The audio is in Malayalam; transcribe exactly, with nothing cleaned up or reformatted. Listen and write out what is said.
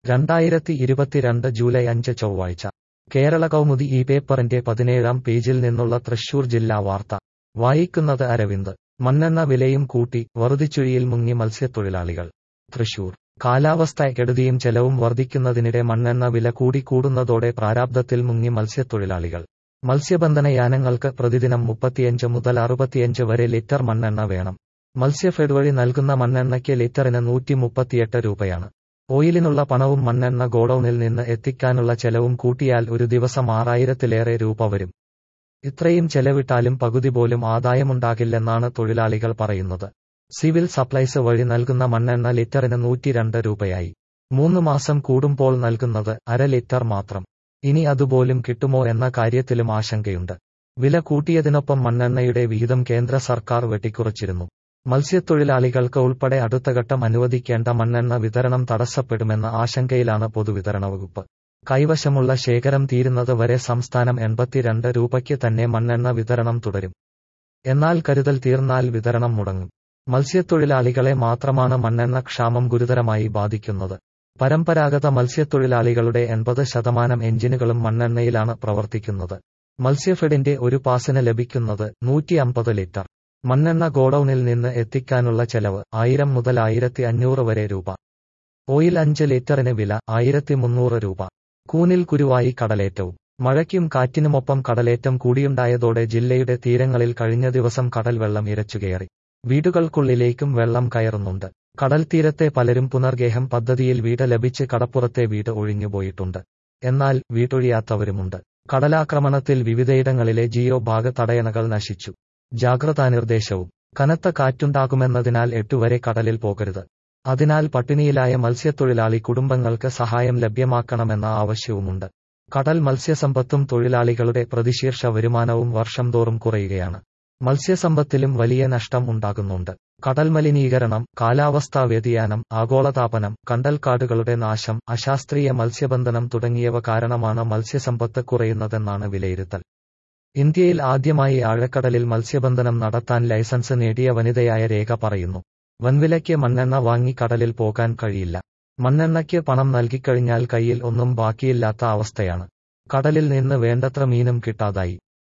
രണ്ടായിരത്തി ഇരുപത്തിരണ്ട് ജൂലൈ അഞ്ച് ചൊവ്വാഴ്ച കേരള കൗമുദി ഈ പേപ്പറിന്റെ പതിനേഴാം പേജിൽ നിന്നുള്ള തൃശൂർ ജില്ലാ വാർത്ത വായിക്കുന്നത് അരവിന്ദ്. മണ്ണെണ്ണ വിലയും കൂട്ടി, വറുതിച്ചുഴിയിൽ മുങ്ങി മത്സ്യത്തൊഴിലാളികൾ. തൃശൂർ കാലാവസ്ഥ കെടുതിയും ചെലവും വർദ്ധിക്കുന്നതിനിടെ മണ്ണെണ്ണ വില കൂടി കൂടുന്നതോടെ പ്രാരാബ്ധത്തിൽ മുങ്ങി മത്സ്യത്തൊഴിലാളികൾ. മത്സ്യബന്ധന യാനങ്ങൾക്ക് പ്രതിദിനം മുപ്പത്തിയഞ്ച് മുതൽ അറുപത്തിയഞ്ച് വരെ ലിറ്റർ മണ്ണെണ്ണ വേണം. മത്സ്യഫെഡ് വഴി നൽകുന്ന മണ്ണെണ്ണയ്ക്ക് ലിറ്ററിന് നൂറ്റി മുപ്പത്തിയെട്ട് രൂപയാണ്. ഓയിലിനുള്ള പണവും മണ്ണെണ്ണ ഗോഡൌണിൽ നിന്ന് എത്തിക്കാനുള്ള ചെലവും കൂട്ടിയാൽ ഒരു ദിവസം ആറായിരത്തിലേറെ രൂപ വരും. ഇത്രയും ചെലവിട്ടാലും പകുതി പോലും ആദായമുണ്ടാകില്ലെന്നാണ് തൊഴിലാളികൾ പറയുന്നത്. സിവിൽ സപ്ലൈസ് വഴി നൽകുന്ന മണ്ണെണ്ണ ലിറ്ററിന് നൂറ്റിരണ്ട് രൂപയായി. മൂന്ന് മാസം കൂടുമ്പോൾ നൽകുന്നത് അര ലിറ്റർ മാത്രം. ഇനി അതുപോലും കിട്ടുമോ എന്ന കാര്യത്തിലും ആശങ്കയുണ്ട്. വില കൂട്ടിയതിനൊപ്പം മണ്ണെണ്ണയുടെ വിഹിതം കേന്ദ്ര സർക്കാർ വെട്ടിക്കുറച്ചിരുന്നു. മത്സ്യത്തൊഴിലാളികൾക്ക് ഉൾപ്പെടെ അടുത്തഘട്ടം അനുവദിക്കേണ്ട മണ്ണെണ്ണ വിതരണം തടസ്സപ്പെടുമെന്ന ആശങ്കയിലാണ് പൊതുവിതരണ വകുപ്പ്. കൈവശമുള്ള ശേഖരം തീരുന്നത് വരെ സംസ്ഥാനം എൺപത്തിരണ്ട് രൂപയ്ക്ക് തന്നെ മണ്ണെണ്ണ വിതരണം തുടരും. എന്നാൽ കരുതൽ തീർന്നാൽ വിതരണം മുടങ്ങും. മത്സ്യത്തൊഴിലാളികളെ മാത്രമാണ് മണ്ണെണ്ണ ക്ഷാമം ഗുരുതരമായി ബാധിക്കുന്നത്. പരമ്പരാഗത മത്സ്യത്തൊഴിലാളികളുടെ എൺപത് ശതമാനം എഞ്ചിനുകളും മണ്ണെണ്ണയിലാണ് പ്രവർത്തിക്കുന്നത്. മത്സ്യഫെഡിന്റെ ഒരു പാസിന് ലഭിക്കുന്നത് നൂറ്റി അമ്പത് ലിറ്റർ. മണ്ണെണ്ണ ഗോഡൌണിൽ നിന്ന് എത്തിക്കാനുള്ള ചെലവ് ആയിരം മുതൽ ആയിരത്തി അഞ്ഞൂറ് വരെ രൂപ. ഓയിൽ അഞ്ച് ലിറ്ററിന് വില ആയിരത്തി മുന്നൂറ് രൂപ. കൂനിൽ കുരുവായി കടലേറ്റവും. മഴയ്ക്കും കാറ്റിനുമൊപ്പം കടലേറ്റം കൂടിയുണ്ടായതോടെ ജില്ലയുടെ തീരങ്ങളിൽ കഴിഞ്ഞ ദിവസം കടൽ വെള്ളം ഇരച്ചുകയറി. വീടുകൾക്കുള്ളിലേക്കും വെള്ളം കയറുന്നുണ്ട്. കടൽ തീരത്തെ പലരും പുനർഗേഹം പദ്ധതിയിൽ വീട് ലഭിച്ച് കടപ്പുറത്തെ വീട് ഒഴിഞ്ഞുപോയിട്ടുണ്ട്. എന്നാൽ വീട്ടൊഴിയാത്തവരുമുണ്ട്. കടലാക്രമണത്തിൽ വിവിധയിടങ്ങളിലെ ജിയോ ഭാഗ തടയണകൾ നശിച്ചു. ജാഗ്രതാ നിർദ്ദേശവും. കനത്ത കാറ്റുണ്ടാകുമെന്നതിനാൽ എട്ടുവരെ കടലിൽ പോകരുത്. അതിനാൽ പട്ടിണിയിലായ മത്സ്യത്തൊഴിലാളി കുടുംബങ്ങൾക്ക് സഹായം ലഭ്യമാക്കണമെന്ന ആവശ്യവുമുണ്ട്. കടൽ മത്സ്യസമ്പത്തും തൊഴിലാളികളുടെ പ്രതിശീർഷ വരുമാനവും വർഷം തോറും കുറയുകയാണ്. മത്സ്യസമ്പത്തിലും വലിയ നഷ്ടം ഉണ്ടാകുന്നുണ്ട്. കടൽ മലിനീകരണം, കാലാവസ്ഥാ വ്യതിയാനം, ആഗോളതാപനം, കണ്ടൽക്കാടുകളുടെ നാശം, അശാസ്ത്രീയ മത്സ്യബന്ധനം തുടങ്ങിയവ കാരണമാണ് മത്സ്യസമ്പത്ത് കുറയുന്നതെന്നാണ് വിലയിരുത്തൽ. ഇന്ത്യയിൽ ആദ്യമായി ആഴക്കടലിൽ മത്സ്യബന്ധനം നടത്താൻ ലൈസൻസ് നേടിയ വനിതയായ രേഖ പറയുന്നു. വൻവിലയ്ക്ക് മണ്ണെണ്ണ വാങ്ങി കടലിൽ പോകാൻ കഴിയില്ല. മണ്ണെണ്ണയ്ക്ക് പണം നൽകിക്കഴിഞ്ഞാൽ കയ്യിൽ ഒന്നും ബാക്കിയില്ലാത്ത അവസ്ഥയാണ്. കടലിൽ നിന്ന് വേണ്ടത്ര മീനും കിട്ടാതായി.